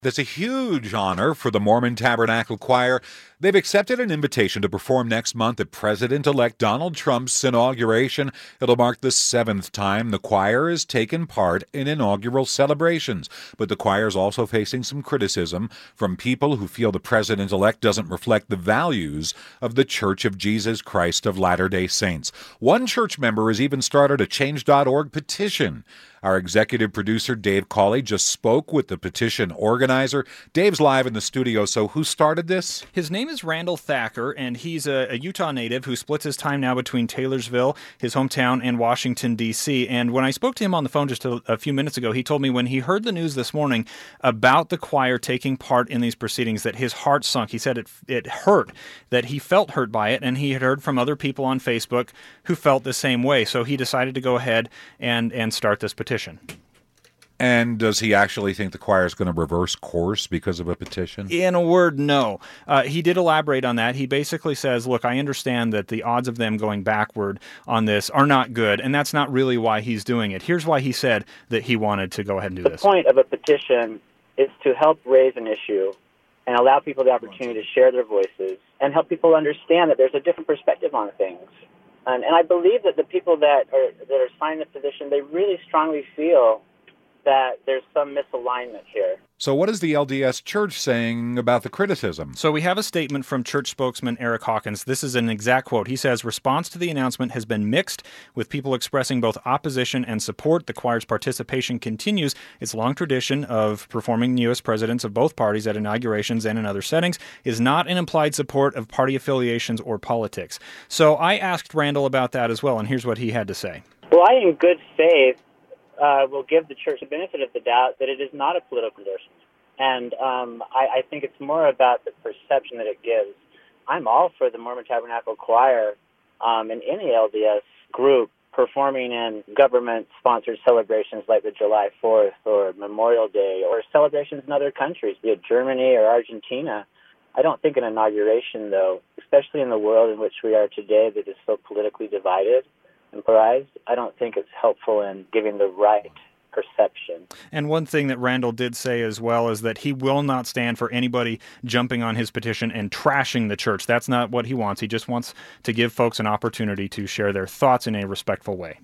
That's a huge honor for the Mormon Tabernacle Choir. They've accepted an invitation to perform next month at President-elect Donald Trump's inauguration. It'll mark the 7th time the choir has taken part in inaugural celebrations. But the choir is also facing some criticism from people who feel the president-elect doesn't reflect the values of the Church of Jesus Christ of Latter-day Saints. One church member has even started a Change.org petition. Our executive producer, Dave Cawley, just spoke with the petition organizer. Dave's live in the studio, so who started this? His name is Randall Thacker, and he's a Utah native who splits his time now between Taylorsville, his hometown, and Washington, D.C. And when I spoke to him on the phone just a few minutes ago, he told me when he heard the news this morning about the choir taking part in these proceedings that his heart sunk. He said it hurt, that he felt hurt by it, and he had heard from other people on Facebook who felt the same way. So he decided to go ahead and start this petition. And does he actually think the choir is going to reverse course because of a petition? In a word, no. He did elaborate on that. He basically says, look, I understand that the odds of them going backward on this are not good, and that's not really why he's doing it. Here's why he said that he wanted to go ahead and do this. The point of a petition is to help raise an issue and allow people the opportunity to share their voices and help people understand that there's a different perspective on things. And I believe that the people that are signing the petition, they really strongly feel that there's some misalignment here. So what is the LDS Church saying about the criticism? So we have a statement from church spokesman Eric Hawkins. This is an exact quote. He says, response to the announcement has been mixed, with people expressing both opposition and support. The choir's participation continues its long tradition of performing U.S. presidents of both parties at inaugurations and in other settings, is not an implied support of party affiliations or politics. So I asked Randall about that as well, and here's what he had to say. Well, I, in good faith, will give the church the benefit of the doubt that it is not a political endorsement. And I think it's more about the perception that it gives. I'm all for the Mormon Tabernacle Choir and any LDS group performing in government-sponsored celebrations like the July 4th or Memorial Day or celebrations in other countries, be it Germany or Argentina. I don't think an inauguration, though, especially in the world in which we are today that is so politically divided and polarized, I don't think it's helpful in giving the right perception. And one thing that Randall did say as well is that he will not stand for anybody jumping on his petition and trashing the church. That's not what he wants. He just wants to give folks an opportunity to share their thoughts in a respectful way.